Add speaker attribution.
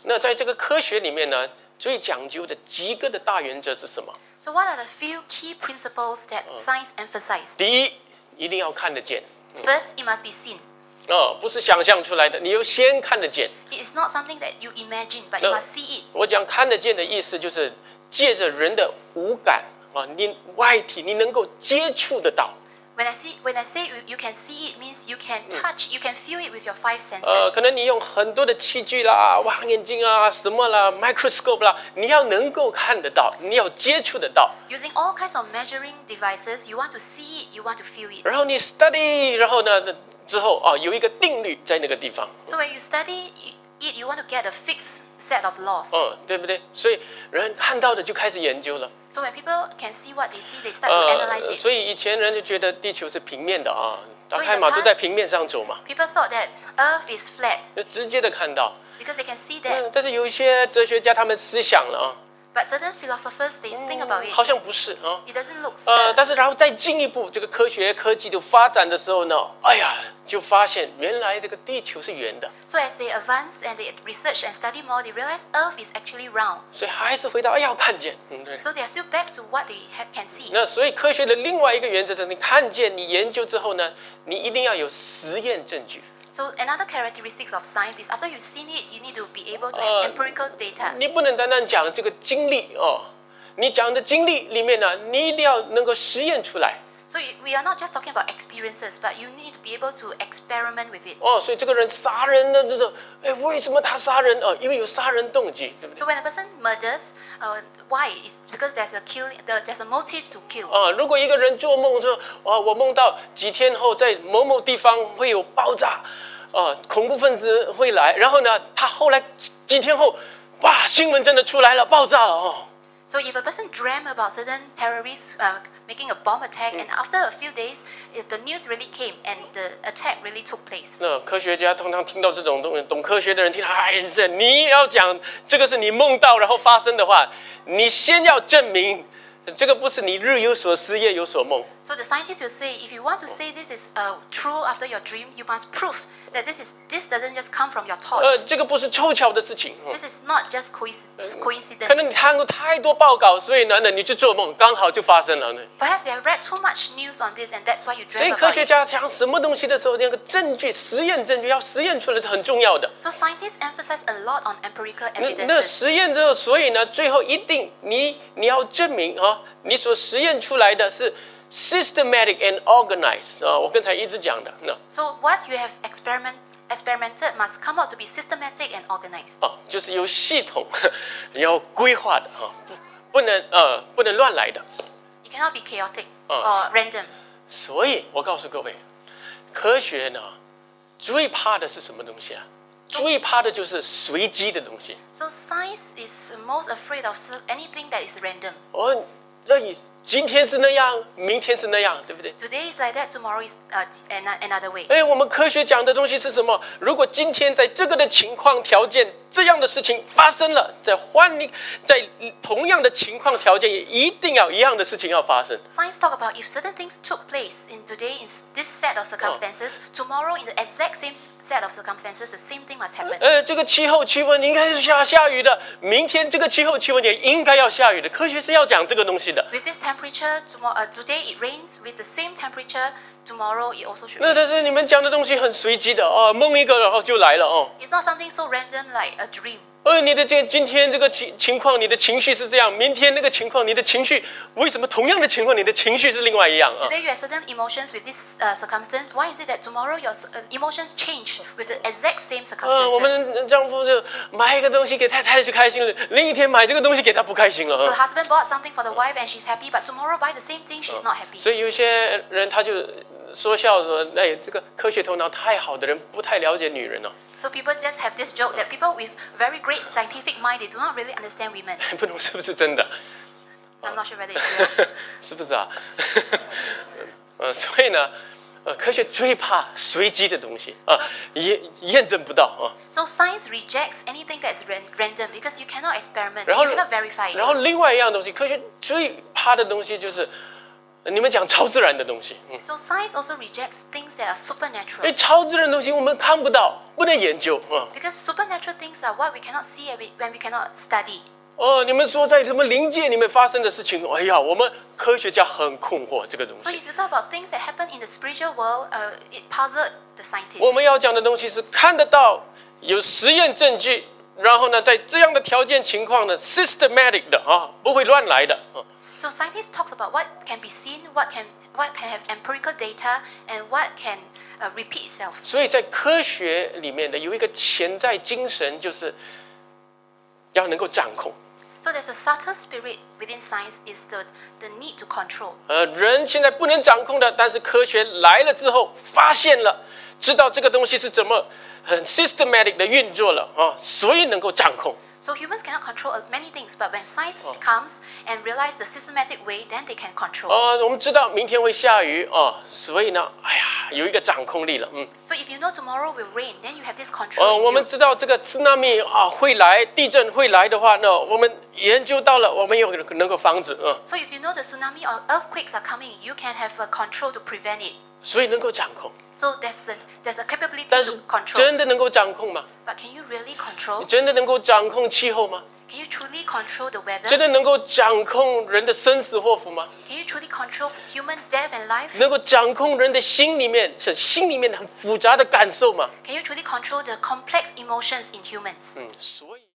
Speaker 1: 那在这个科学里面呢，最讲究的几个的大原则是什么？
Speaker 2: So what are the few key principles that science emphasizes?
Speaker 1: 第一，一定要看得见。
Speaker 2: First, it must be seen.
Speaker 1: 不是想象出来的，你要先看得见。
Speaker 2: It is not something that you imagine, but you must see it.
Speaker 1: 我讲看得见的意思就是借着人的五感你外体你能够接触得到。
Speaker 2: When I say you can see it, means you can touch, you can feel it with your five senses.
Speaker 1: 可能你用很多的器具啦、望远镜啊、什么啦、microscope 啦，你要能够看得到，你要接触得到。
Speaker 2: Using all kinds of measuring devices, you want to see it, you want to feel it.
Speaker 1: 然后你 study， 然后呢之后有一个定律在那个地方。
Speaker 2: So when you study it, you want to get a fixed set of laws.
Speaker 1: 对不对？所以人看到的就开始研究了。
Speaker 2: So when people can see what they see, they start to analyze it.
Speaker 1: 所以以前人就觉得地球是平面的大概嘛就在平面上走嘛，
Speaker 2: People thought that Earth is flat
Speaker 1: 就直接的看到。
Speaker 2: because they can see that.
Speaker 1: 但是有一些哲学家他们思想了
Speaker 2: But certain philosophers, they think about it.
Speaker 1: 好像不是
Speaker 2: It doesn't look so.
Speaker 1: 但是然后再进一步，这个科学科技就发展的时候呢，哎呀，就发现原来这个地球是圆的。
Speaker 2: So as they advance and they research and study more, they realize Earth is actually round.
Speaker 1: 所以还是回到要看见，对。
Speaker 2: So they are still back to what they can see.
Speaker 1: 那所以科学的另外一个原则是，你看见、你研究之后呢，你一定要有实验证据。
Speaker 2: So another characteristics of science is after you've seen it, you need to be able to have empirical data.
Speaker 1: 你不能单单讲这个经历你讲的经历里面呢，你一定要能够实验出来。
Speaker 2: So we are not just talking about experiences, but you need to be able to experiment with it.
Speaker 1: 所以这个人杀人呢，就是为什么他杀人因为有杀人动机，对不对？
Speaker 2: So when a person murders, why? It's because there's a motive to kill.
Speaker 1: 如果一个人做梦说我梦到几天后在某某地方会有爆炸，恐怖分子会来，然后呢，他后来几天后，哇，新闻真的出来了，爆炸了
Speaker 2: So if a person dreamt about certain terrorists making a bomb attack, and after a few days, if the news really came and the attack really took place.
Speaker 1: 那科学家通常听到这种懂科学的人听到，你要讲这个是你梦到然后发生的话，你先要证明这个不是你日有所思夜有所梦。
Speaker 2: So the scientists will say, if you want to say this is true after your dream, you must prove that this doesn't just come from your thoughts.
Speaker 1: 这个不是凑巧的事情。
Speaker 2: This is not just
Speaker 1: 可能你
Speaker 2: coincidence.
Speaker 1: 看过太多报告，所以呢，你就做梦，刚好就发生了。
Speaker 2: Perhaps you have read too much news on this, and that's why you
Speaker 1: 所以
Speaker 2: dream
Speaker 1: 科
Speaker 2: about
Speaker 1: 学
Speaker 2: it.
Speaker 1: 家讲什么东西的时候，那个证据、实验证据要实验出来是很重要的。
Speaker 2: So scientists emphasize a lot on empirical
Speaker 1: 那
Speaker 2: evidences.
Speaker 1: 实验之后，所以呢，最后一定你要证明你所实验出来的是 systematic and organized 我刚才一直讲的
Speaker 2: So what you have experimented must come out to be systematic and organized.
Speaker 1: 就是有系统、有规划的不能乱来的。
Speaker 2: It cannot be chaotic or random.
Speaker 1: 所以我告诉各位，科学呢最怕的是什么东西啊？最怕的就是随机的东西。
Speaker 2: So science is most afraid of anything that is random.
Speaker 1: 今天是那样，明天是那样，对不对？
Speaker 2: Today is like that, tomorrow is another way.
Speaker 1: 我们科学讲的东西是什么？如果今天在这个的情况条件，这样的事情发生了，在同样的情况条件，也一定要一样的事情要发生。
Speaker 2: Science talk about if certain things took place in today in this set of circumstances, tomorrow in the exact same set of circumstances, the same thing must happen.
Speaker 1: 这个气温应该是下雨的，明天这个气温也应该要下雨的。科学是要讲这个东西的。
Speaker 2: With this temperature, today it rains. With the same temperature, tomorrow it also should
Speaker 1: 那
Speaker 2: rain.
Speaker 1: 但是你们讲的东西很随机的梦一个然后就来了
Speaker 2: It's not something so random like a dream.
Speaker 1: 你的今天这个情况，你的情绪是这样，明天那个情况，你的情绪为什么同样的情况，你的情绪是另外一样
Speaker 2: Today you have certain emotions with this circumstance. Why is it that tomorrow your emotions change with the exact same
Speaker 1: 我
Speaker 2: circumstances?
Speaker 1: 们丈夫就买一个东西给太太就开心了，另一天买这个东西给他不开心
Speaker 2: So
Speaker 1: 了
Speaker 2: the husband bought something for the wife and she's happy, but tomorrow buy the same thing, she's not happy.
Speaker 1: 所以有些人他就说笑说，这个科学头脑太好的人不太了解女人了。
Speaker 2: So people just have this joke that people with very great scientific mind, they do not really understand women.
Speaker 1: 不懂是不是真的？
Speaker 2: I'm not sure whether it's real.
Speaker 1: 是不是啊？所以呢，科学最怕随机的东西验证不到
Speaker 2: So science rejects anything that's random because you cannot experiment,
Speaker 1: 然后
Speaker 2: you cannot verify
Speaker 1: 然后
Speaker 2: it.
Speaker 1: 另外一样东西，科学最怕的东西就是你们讲超自然的东西，
Speaker 2: So science also rejects things that are
Speaker 1: 因为
Speaker 2: supernatural.
Speaker 1: 超自然的东西我们看不到，不能研究啊。
Speaker 2: Because supernatural things are what we cannot see when we cannot study.
Speaker 1: 你们说在什么灵界里面发生的事情，哎呀，我们科学家很困惑这个东
Speaker 2: So
Speaker 1: 西。
Speaker 2: if you talk about things that happen in the spiritual world, it puzzled the
Speaker 1: 我
Speaker 2: scientists.
Speaker 1: 们要讲的东西是看得到，有实验证据，然后呢，在这样的条件情况呢 ，systematic 的啊，不会乱来的啊。
Speaker 2: So scientists talks about what can be seen, what can have empirical data, and what can repeat itself.
Speaker 1: 所以在科学里面呢，有一个潜在精神，就是要能够掌控。
Speaker 2: So there's a subtle spirit within science is the need to control.
Speaker 1: 人现在不能掌控的，但是科学来了之后，发现了，知道这个东西是怎么很 systematic 的运作了啊，所以能够掌控。
Speaker 2: So humans cannot control many things, but when science comes and realize the systematic way, then they can control.
Speaker 1: 我们知道明天会下雨所以呢，哎呀，有一个掌控力了，
Speaker 2: So if you know tomorrow will rain, then you have this control.
Speaker 1: 我
Speaker 2: in
Speaker 1: 们
Speaker 2: you.
Speaker 1: 知道这个 tsunami 会来，地震会来的话呢，我们研究到了，我们有能够防止
Speaker 2: So if you know the tsunami or earthquakes are coming, you can have a control to prevent it.
Speaker 1: 所以能够掌控。
Speaker 2: So there's a capability
Speaker 1: 但是
Speaker 2: to control.
Speaker 1: 真的能够掌控吗？
Speaker 2: But can you really control?
Speaker 1: 真的能够掌控气候吗？
Speaker 2: Can you truly control the weather?
Speaker 1: 真的能够掌控人的生死祸福吗？
Speaker 2: Can you truly control human death and life?
Speaker 1: 能够掌控人的心里面很复杂的感受吗？
Speaker 2: Can you truly control the complex emotions in humans?
Speaker 1: 所以。